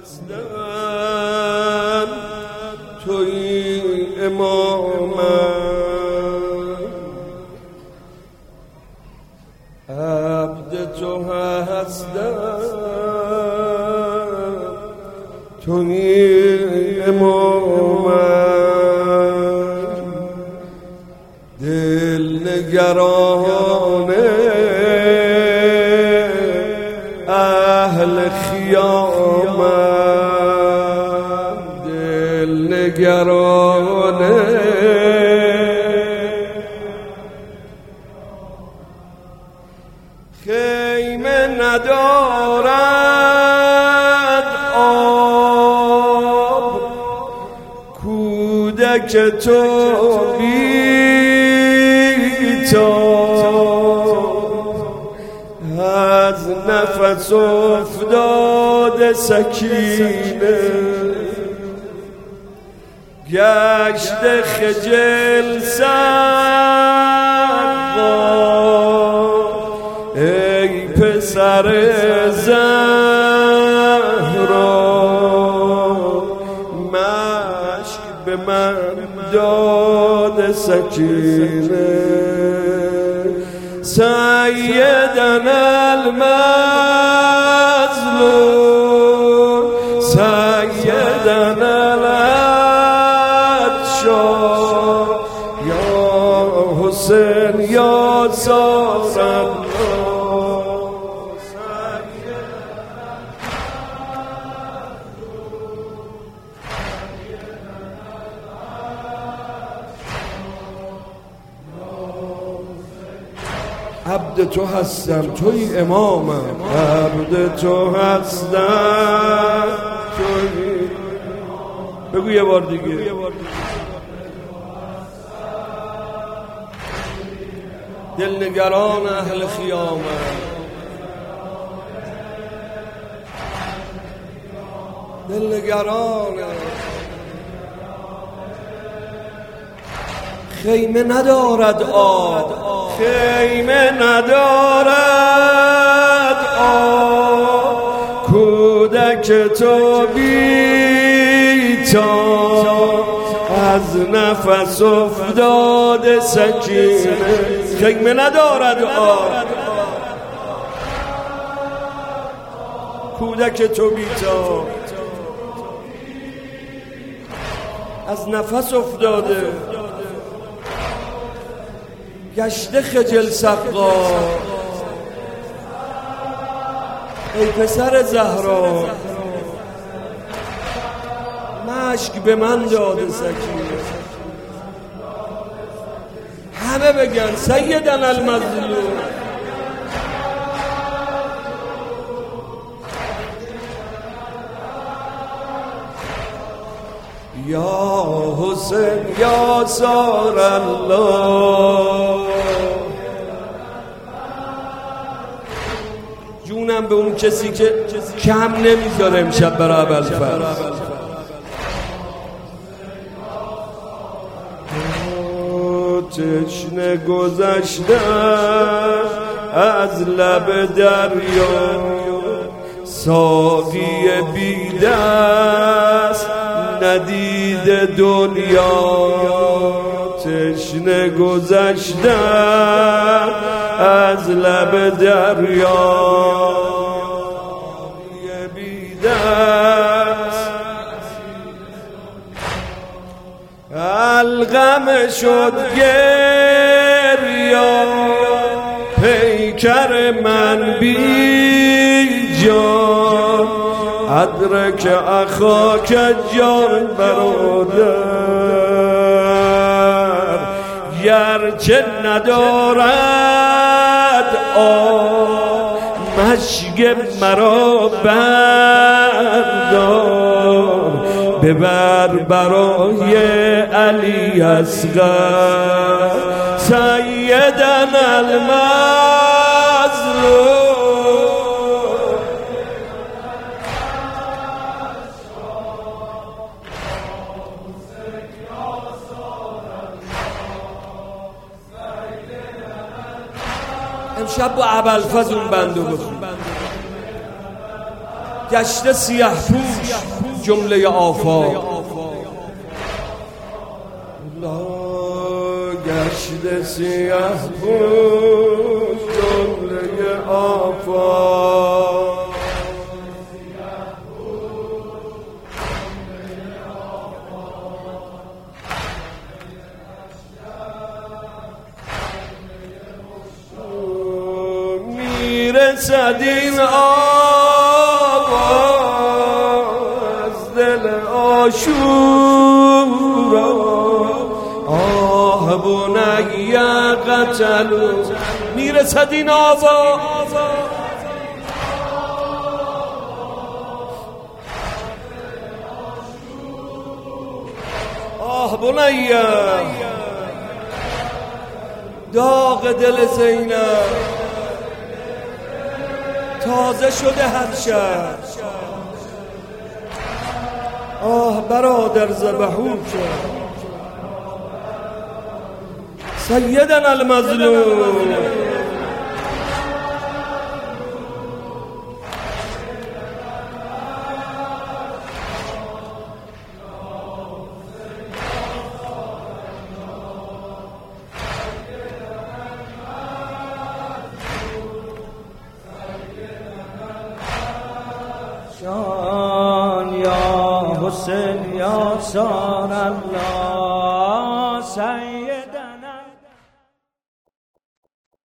هستم توی امامم، عبد تو هستم توی امامم، دل نگران اهل خیامم، دل نگران خیمه ندارد آب، کودک تو از نفس افتاده سکینه، گشت خجل سقا ای پسر زهرا، مشک به من داد سکینه، سیدنا المظلوم سیدنا العطشان، یا حسین یا سار الله، عبد تو هستم توی امامم، عبد تو هستم توی، بگو یه بار دیگه، دلنگران اهل خیامم، دلنگران خیمه ندارد آب، خیمه ندارد آب، کودک تو بی‌تاب از نفس افتاده سکینه، خیمه ندارد آب، کودک تو بی‌تاب از نفس افتاده، گشته خجل سقا ای پسر زهرا، مشک به من داده سکینه، همه بگن سیدنا المظلوم، یا حسین یا سار الله، جونم به اون کسی که کم نمیذاره امشب برای ابوالفضل، تشنه گذشتم از لب دریا، ساقی بی دست ندید دنیا، تشنه گذشتم از لب دریا، بی دست الغم شد گریا، پیکر من بی جان، ادرک اخاک جان برادر، گرچه ندارد آب، مشک مرا بردار، ببر برای علی اصغر، سیدنا المظلوم، امشب با ابوالفضل اون بندو بخون، گشته سیه پوش جمله آفاق، گشته سیه پوش جمله آفاق. میرسد این آواز دل آشورا، آه بنی قتلوا. میرسد این آواز، آه بنی داغ دل زینب تازه شده هر شب. آه برادر ذبحوک سیدنا المظلوم. شان یا حسین یا سان الله